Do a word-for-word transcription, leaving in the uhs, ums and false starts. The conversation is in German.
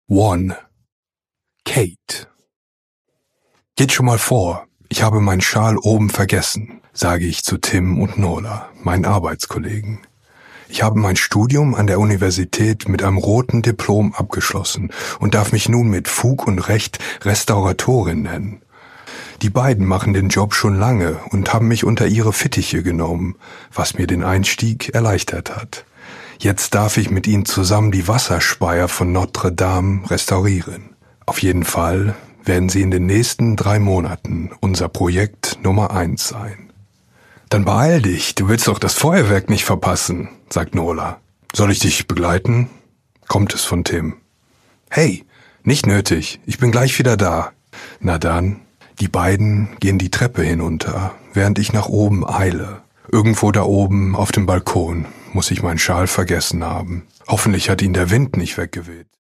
One. Kate. Geht schon mal vor, ich habe meinen Schal oben vergessen, sage ich zu Tim und Nola, meinen Arbeitskollegen. Ich habe mein Studium an der Universität mit einem roten Diplom abgeschlossen und darf mich nun mit Fug und Recht Restauratorin nennen. Die beiden machen den Job schon lange und haben mich unter ihre Fittiche genommen, was mir den Einstieg erleichtert hat. Jetzt darf ich mit ihnen zusammen die Wasserspeier von Notre Dame restaurieren. Auf jeden Fall werden sie in den nächsten drei Monaten unser Projekt Nummer eins sein. Dann beeil dich, du willst doch das Feuerwerk nicht verpassen, sagt Nola. Soll ich dich begleiten? Kommt es von Tim. Hey, nicht nötig, ich bin gleich wieder da. Na dann, die beiden gehen die Treppe hinunter, während ich nach oben eile. Irgendwo da oben auf dem Balkon muss ich meinen Schal vergessen haben. Hoffentlich hat ihn der Wind nicht weggeweht.